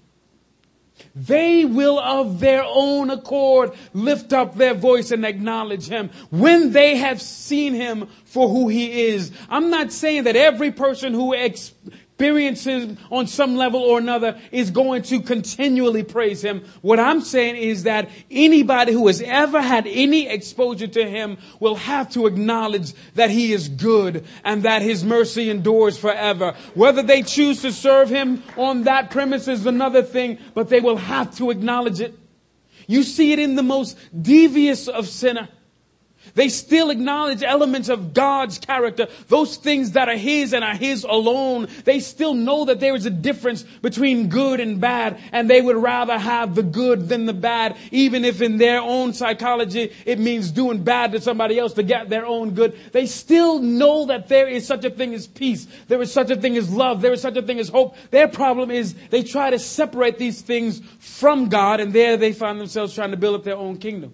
they will of their own accord lift up their voice and acknowledge Him when they have seen Him for who He is. I'm not saying that every person who ex- experiences on some level or another is going to continually praise Him. What I'm saying is that anybody who has ever had any exposure to Him will have to acknowledge that He is good and that His mercy endures forever. Whether they choose to serve Him on that premise is another thing, but they will have to acknowledge it. You see it in the most devious of sinner. They still acknowledge elements of God's character, those things that are His and are His alone. They still know that there is a difference between good and bad, and they would rather have the good than the bad, even if in their own psychology it means doing bad to somebody else to get their own good. They still know that there is such a thing as peace. There is such a thing as love. There is such a thing as hope. Their problem is they try to separate these things from God, and there they find themselves trying to build up their own kingdom.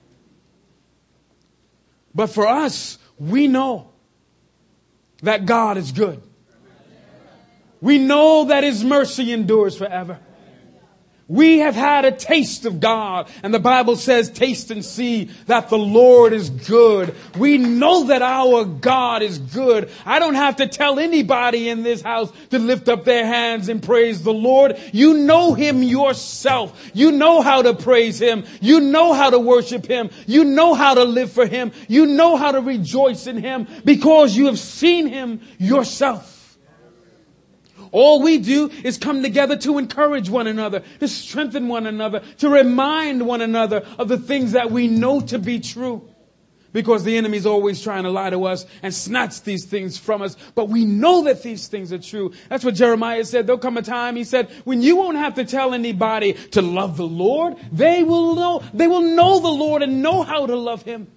But for us, we know that God is good. We know that His mercy endures forever. We have had a taste of God, and the Bible says, taste and see that the Lord is good. We know that our God is good. I don't have to tell anybody in this house to lift up their hands and praise the Lord. You know Him yourself. You know how to praise Him. You know how to worship Him. You know how to live for Him. You know how to rejoice in Him because you have seen Him yourself. All we do is come together to encourage one another, to strengthen one another, to remind one another of the things that we know to be true. Because the enemy is always trying to lie to us and snatch these things from us. But we know that these things are true. That's what Jeremiah said. There'll come a time, he said, when you won't have to tell anybody to love the Lord. They will know, they will know the Lord and know how to love Him.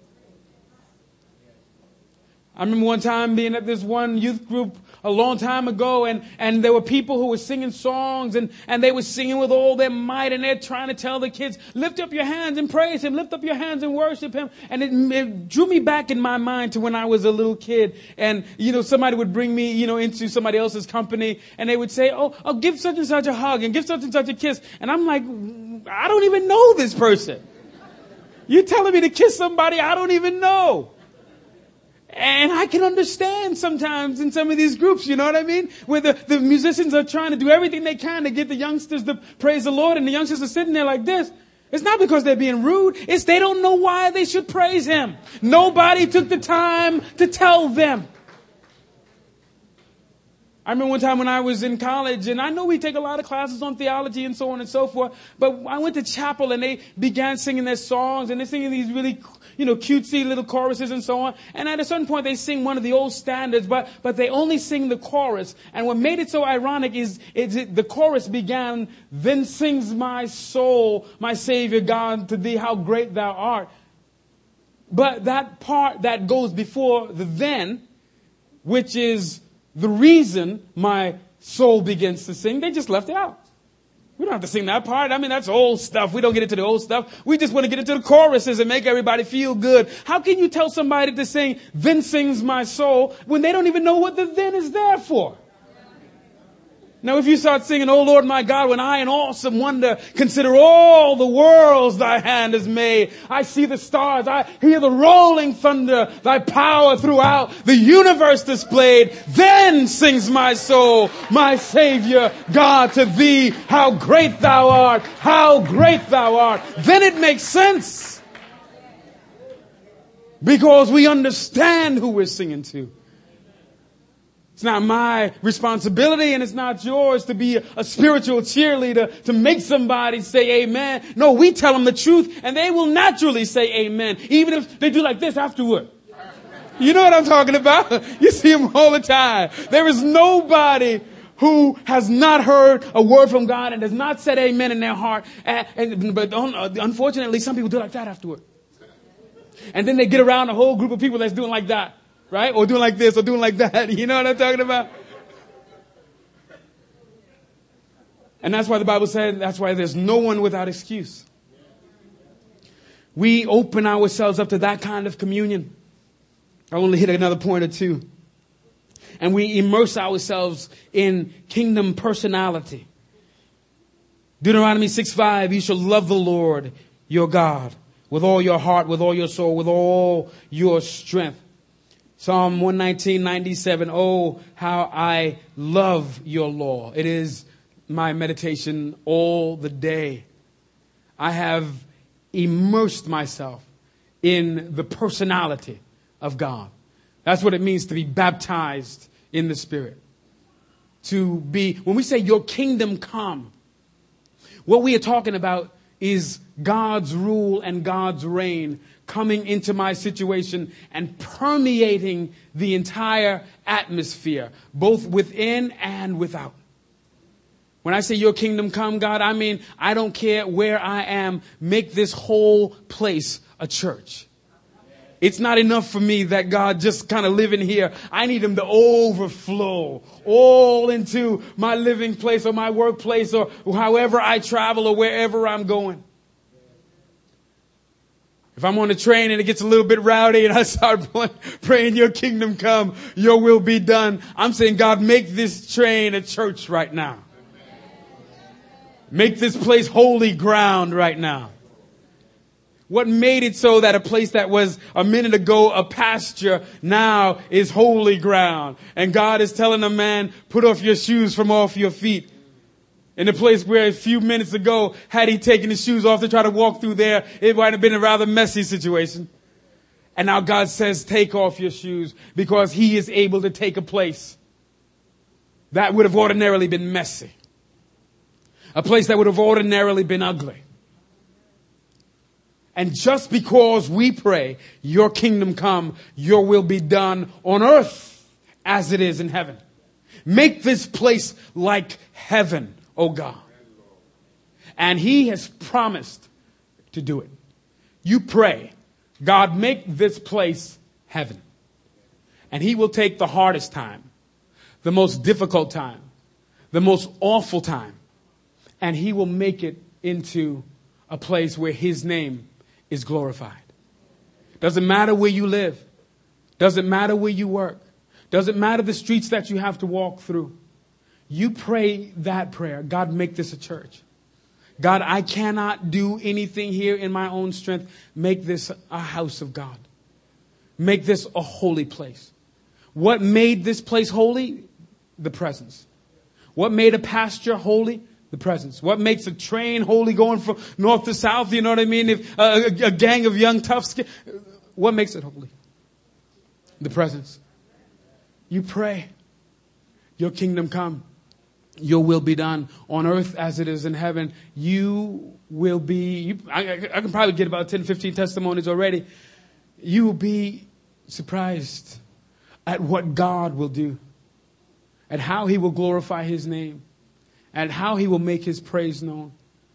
I remember one time being at this one youth group a long time ago, and, and there were people who were singing songs, and, and they were singing with all their might, and they're trying to tell the kids, lift up your hands and praise Him, lift up your hands and worship Him. And it, it drew me back in my mind to when I was a little kid, and, you know, somebody would bring me, you know, into somebody else's company, and they would say, oh, oh, give such and such a hug, and give such and such a kiss. And I'm like, I don't even know this person. You're telling me to kiss somebody I don't even know. And I can understand sometimes in some of these groups, you know what I mean? Where the, the musicians are trying to do everything they can to get the youngsters to praise the Lord, and the youngsters are sitting there like this. It's not because they're being rude. It's they don't know why they should praise Him. Nobody took the time to tell them. I remember one time when I was in college, and I know we take a lot of classes on theology and so on and so forth, but I went to chapel and they began singing their songs, and they're singing these really, you know, cutesy little choruses and so on. And at a certain point they sing one of the old standards, but, but they only sing the chorus. And what made it so ironic is, is it, the chorus began, then sings my soul, my Savior God, to Thee, how great Thou art. But that part that goes before the then, which is the reason my soul begins to sing, they just left it out. We don't have to sing that part. I mean, that's old stuff. We don't get into the old stuff. We just want to get into the choruses and make everybody feel good. How can you tell somebody to sing, then sings my soul, when they don't even know what the then is there for? Now, if you start singing, oh Lord my God, when I in awesome wonder consider all the worlds Thy hand has made, I see the stars, I hear the rolling thunder, Thy power throughout the universe displayed, then sings my soul, my Savior God, to Thee, how great Thou art, how great Thou art. Then it makes sense. Because we understand who we're singing to. It's not my responsibility, and it's not yours to be a, a spiritual cheerleader to make somebody say amen. No, we tell them the truth and they will naturally say amen, even if they do like this afterward. You know what I'm talking about? You see them all the time. There is nobody who has not heard a word from God and has not said amen in their heart. And, and, but unfortunately, some people do like that afterward. And then they get around a whole group of people that's doing like that. Right? Or doing like this, or doing like that. You know what I'm talking about? And that's why the Bible said, that's why there's no one without excuse. We open ourselves up to that kind of communion. I'll only hit another point or two. And we immerse ourselves in kingdom personality. Deuteronomy six five, you shall love the Lord your God with all your heart, with all your soul, with all your strength. Psalm one nineteen ninety-seven, oh, how I love your law. It is my meditation all the day. I have immersed myself in the personality of God. That's what it means to be baptized in the Spirit. To be, when we say your kingdom come, what we are talking about is God's rule and God's reign coming into my situation and permeating the entire atmosphere, both within and without. When I say your kingdom come, God, I mean, I don't care where I am. Make this whole place a church. It's not enough for me that God just kind of living here. I need him to overflow all into my living place or my workplace or however I travel or wherever I'm going. If I'm on a train and it gets a little bit rowdy and I start praying, your kingdom come, your will be done, I'm saying, God, make this train a church right now. Make this place holy ground right now. What made it so that a place that was a minute ago a pasture now is holy ground? And God is telling a man, put off your shoes from off your feet. In a place where a few minutes ago, had he taken his shoes off to try to walk through there, it might have been a rather messy situation. And now God says, take off your shoes because he is able to take a place that would have ordinarily been messy. A place that would have ordinarily been ugly. And just because we pray, your kingdom come, your will be done on earth as it is in heaven. Make this place like heaven, oh God. And he has promised to do it. You pray, God, make this place heaven. And he will take the hardest time, the most difficult time, the most awful time, and he will make it into a place where his name is glorified. Doesn't matter where you live. Doesn't matter where you work. Doesn't matter the streets that you have to walk through. You pray that prayer. God, make this a church. God, I cannot do anything here in my own strength. Make this a house of God. Make this a holy place. What made this place holy? The presence. What made a pasture holy? The presence. What makes a train holy going from north to south? You know what I mean? If uh, a, a gang of young toughs, what makes it holy? The presence. You pray, your kingdom come, your will be done on earth as it is in heaven. You will be, you, I, I can probably get about ten, fifteen testimonies already. You will be surprised at what God will do, at how he will glorify his name, and how he will make his praise known.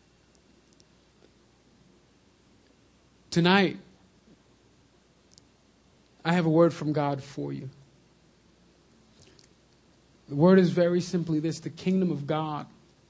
Tonight, I have a word from God for you. The word is very simply this: the kingdom of God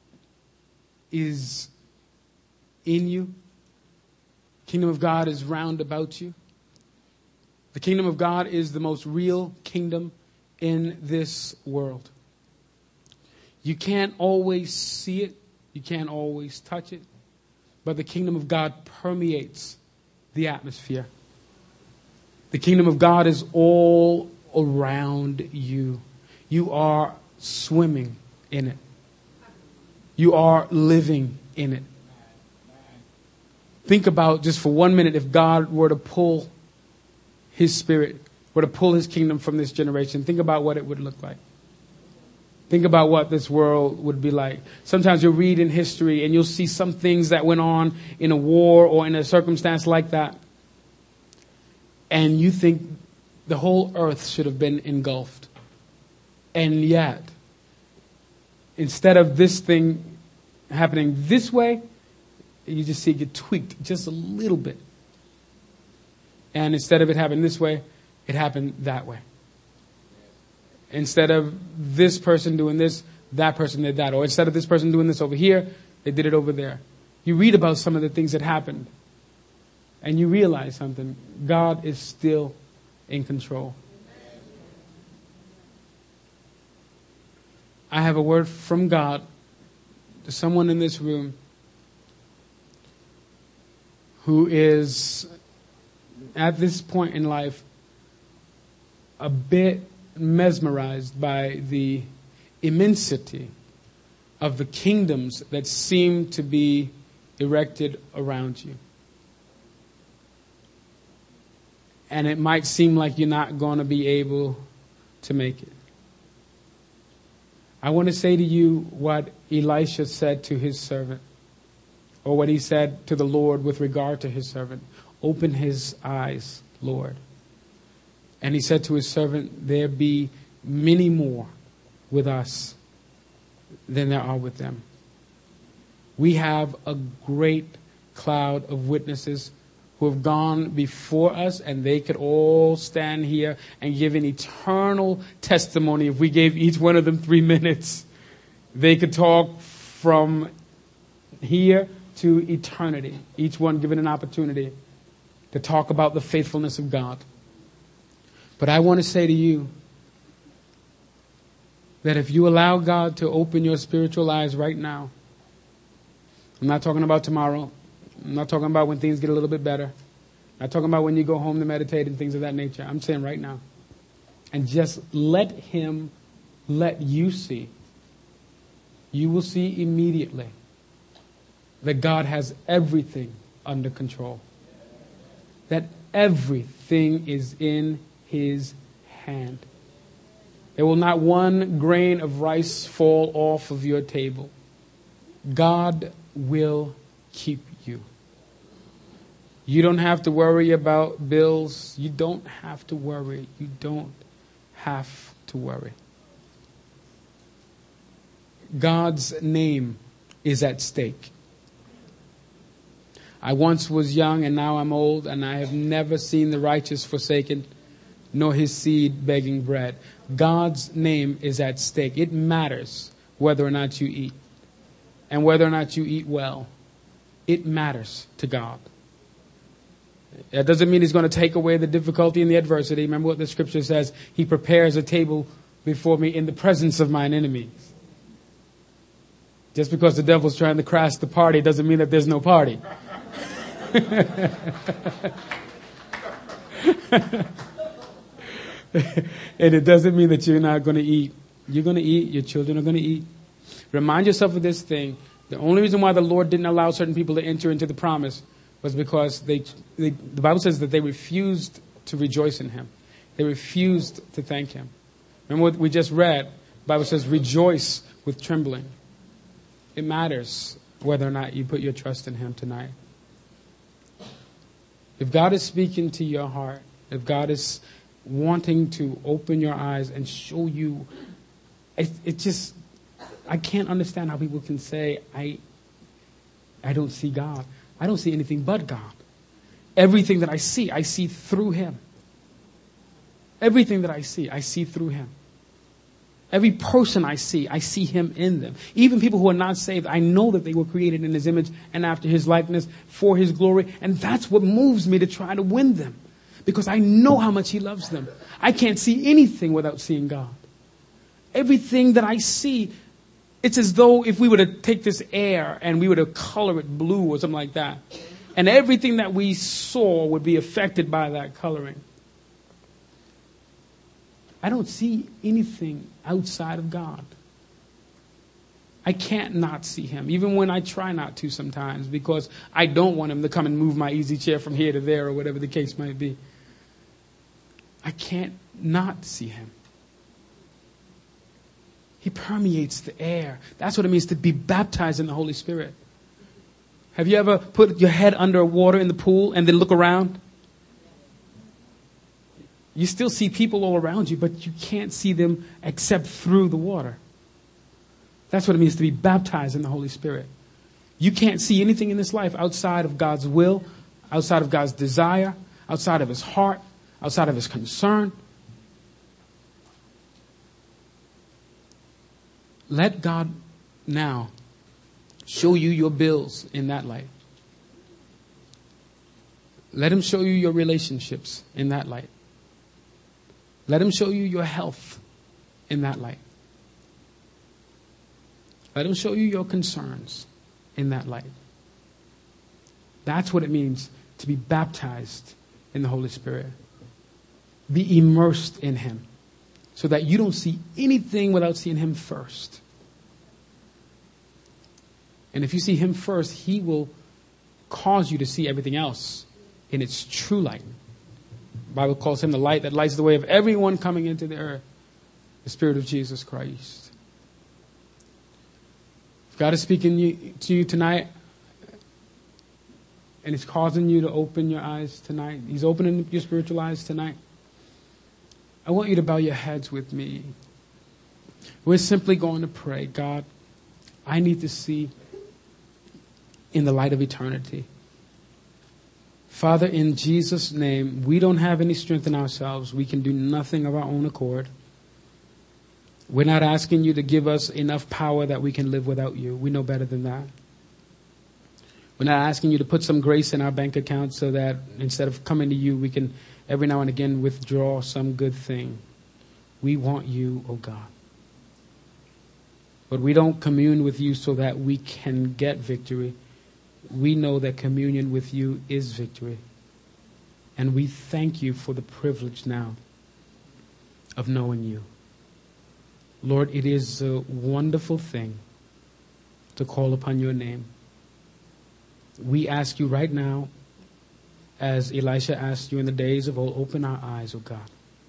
is in you. The kingdom of God is round about you. The kingdom of God is the most real kingdom in this world. You can't always see it. You can't always touch it. But the kingdom of God permeates the atmosphere. The kingdom of God is all around you. You are swimming in it. You are living in it. Think about just for one minute if God were to pull his spirit, were to pull his kingdom from this generation. Think about what it would look like. Think about what this world would be like. Sometimes you'll read in history and you'll see some things that went on in a war or in a circumstance like that. And you think the whole earth should have been engulfed. And yet, instead of this thing happening this way, you just see it get tweaked just a little bit. And instead of it happening this way, it happened that way. Instead of this person doing this, that person did that. Or instead of this person doing this over here, they did it over there. You read about some of the things that happened. And you realize something. God is still in control. I have a word from God to someone in this room who is, at this point in life, a bit mesmerized by the immensity of the kingdoms that seem to be erected around you. And it might seem like you're not going to be able to make it. I want to say to you what Elisha said to his servant. Or what he said to the Lord with regard to his servant. Open his eyes, Lord. And he said to his servant, there be many more with us than there are with them. We have a great cloud of witnesses who have gone before us, and they could all stand here and give an eternal testimony. If we gave each one of them three minutes, they could talk from here to eternity. Each one given an opportunity to talk about the faithfulness of God. But I want to say to you that if you allow God to open your spiritual eyes right now, I'm not talking about tomorrow. I'm not talking about when things get a little bit better. I'm not talking about when you go home to meditate and things of that nature. I'm saying right now. And just let him let you see. You will see immediately that God has everything under control. That everything is in his hand. There will not one grain of rice fall off of your table. God will keep you. You don't have to worry about bills. You don't have to worry. You don't have to worry. God's name is at stake. I once was young and now I'm old, and I have never seen the righteous forsaken, nor his seed begging bread. God's name is at stake. It matters whether or not you eat, and whether or not you eat well. It matters to God. That doesn't mean he's going to take away the difficulty and the adversity. Remember what the scripture says. He prepares a table before me in the presence of mine enemies. Just because the devil's trying to crash the party doesn't mean that there's no party. And it doesn't mean that you're not going to eat. You're going to eat. Your children are going to eat. Remind yourself of this thing. The only reason why the Lord didn't allow certain people to enter into the promise was because they, they the Bible says that they refused to rejoice in him. They refused to thank him. Remember what we just read? The Bible says, rejoice with trembling. It matters whether or not you put your trust in him tonight. If God is speaking to your heart, if God is wanting to open your eyes and show you, it, it just, I can't understand how people can say, I, I don't see God. I don't see anything but God. Everything that I see, I see through him. Everything that I see, I see through him. Every person I see, I see him in them. Even people who are not saved, I know that they were created in his image and after his likeness for his glory. And that's what moves me to try to win them. Because I know how much he loves them. I can't see anything without seeing God. Everything that I see, it's as though if we were to take this air and we were to color it blue or something like that. And everything that we saw would be affected by that coloring. I don't see anything outside of God. I can't not see him, even when I try not to sometimes, because I don't want him to come and move my easy chair from here to there or whatever the case might be. I can't not see him. He permeates the air. That's what it means to be baptized in the Holy Spirit. Have you ever put your head under water in the pool and then look around? You still see people all around you, but you can't see them except through the water. That's what it means to be baptized in the Holy Spirit. You can't see anything in this life outside of God's will, outside of God's desire, outside of his heart, outside of his concern. Let God now show you your bills in that light. Let him show you your relationships in that light. Let him show you your health in that light. Let him show you your concerns in that light. That's what it means to be baptized in the Holy Spirit. Be immersed in him so that you don't see anything without seeing him first. And if you see him first, he will cause you to see everything else in its true light. The Bible calls him the light that lights the way of everyone coming into the earth. The Spirit of Jesus Christ. If God is speaking to you tonight, and He's causing you to open your eyes tonight. He's opening your spiritual eyes tonight. I want you to bow your heads with me. We're simply going to pray, God, I need to see in the light of eternity. Father, in Jesus' name, we don't have any strength in ourselves. We can do nothing of our own accord. We're not asking you to give us enough power that we can live without you. We know better than that. We're not asking you to put some grace in our bank account so that instead of coming to you, we can every now and again withdraw some good thing. We want you, oh God. But we don't commune with you so that we can get victory. We know that communion with you is victory. And we thank you for the privilege now of knowing you. Lord, it is a wonderful thing to call upon your name. We ask you right now, as Elisha asked you in the days of old, open our eyes, O God.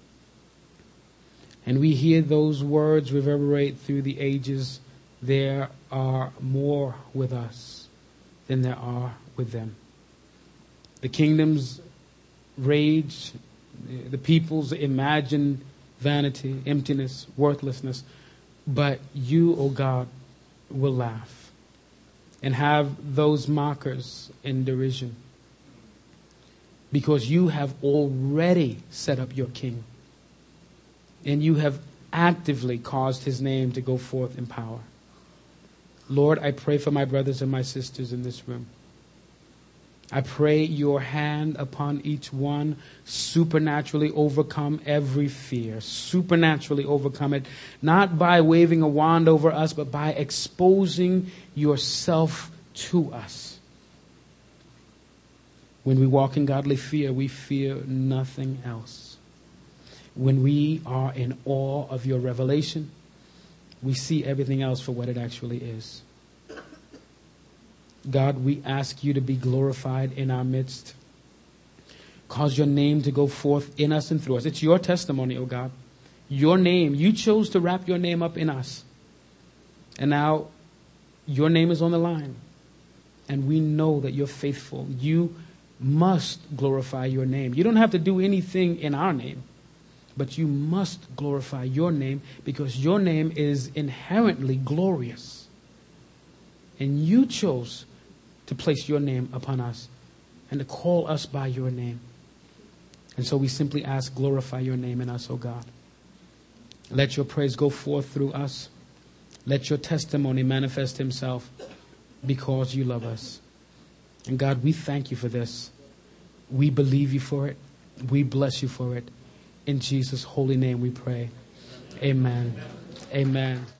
And we hear those words reverberate through the ages. There are more with us than there are with them. The kingdoms rage, the peoples imagine vanity, emptiness, worthlessness. But you, O God, will laugh and have those mockers in derision. Because you have already set up your king. And you have actively caused his name to go forth in power. Lord, I pray for my brothers and my sisters in this room. I pray your hand upon each one, supernaturally overcome every fear, supernaturally overcome it, not by waving a wand over us, but by exposing yourself to us. When we walk in godly fear, we fear nothing else. When we are in awe of your revelation, we see everything else for what it actually is. God, we ask you to be glorified in our midst. Cause your name to go forth in us and through us. It's your testimony, oh God. Your name. You chose to wrap your name up in us. And now your name is on the line. And we know that you're faithful. You must glorify your name. You don't have to do anything in our name. But you must glorify your name because your name is inherently glorious. And you chose to place your name upon us and to call us by your name. And so we simply ask, glorify your name in us, O God. Let your praise go forth through us. Let your testimony manifest himself because you love us. And God, we thank you for this. We believe you for it. We bless you for it. In Jesus' holy name we pray. Amen. Amen.